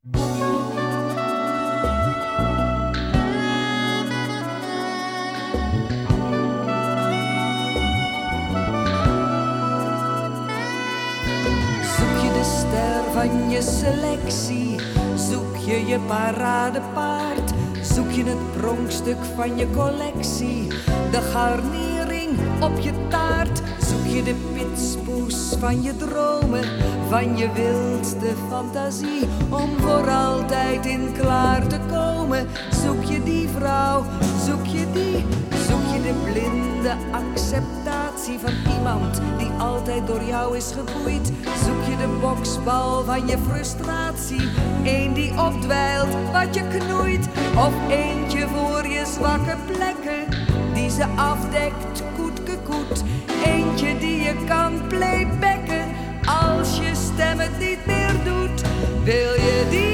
Zoek je de ster van je selectie, zoek je je paradepaard, zoek je het pronkstuk van je collectie, de garnering op je taart, zoek je de pitspoes van je dromen, van je wildste fantasie, om voor altijd in klaar te komen. Zoek je die vrouw, zoek je de blinde acceptatie van iemand die altijd door jou is geboeid. Zoek je de boksbal van je frustratie, één die opdwijlt wat je knoeit, of eentje voor je zwakke plekken die ze afdekt, koet. Eentje die je kan playbacken als je stem het niet meer doet. Wil je die